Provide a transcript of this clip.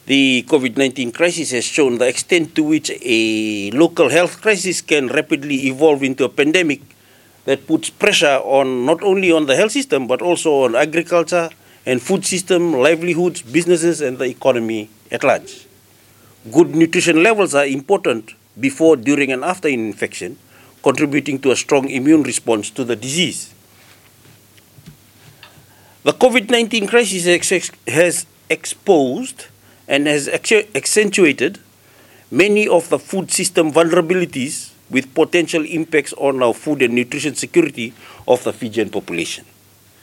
The COVID-19 crisis has shown the extent to which a local health crisis can rapidly evolve into a pandemic that puts pressure on not only on the health system but also on agriculture and food system, livelihoods, businesses and the economy at large. Good nutrition levels are important before, during and after infection, contributing to a strong immune response to the disease. The COVID-19 crisis has exposed and has accentuated many of the food system vulnerabilities with potential impacts on our food and nutrition security of the Fijian population.